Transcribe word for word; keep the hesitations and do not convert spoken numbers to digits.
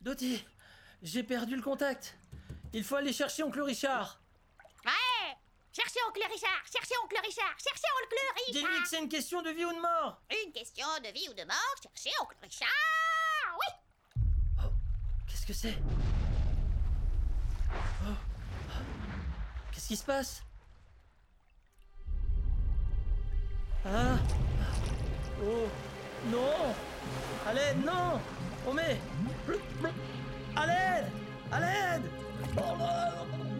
Dottie, j'ai perdu le contact. Il faut aller chercher oncle Richard. Ouais! Cherchez oncle Richard! Cherchez oncle Richard! Cherchez oncle Richard! Dis-lui que c'est une question de vie ou de mort. Une question de vie ou de mort, cherchez oncle Richard! Oui! Oh, qu'est-ce que c'est? Oh. Qu'est-ce qui se passe? Ah! Oh! Non! À l'aide, non! Oh mais! À l'aide! À l'aide!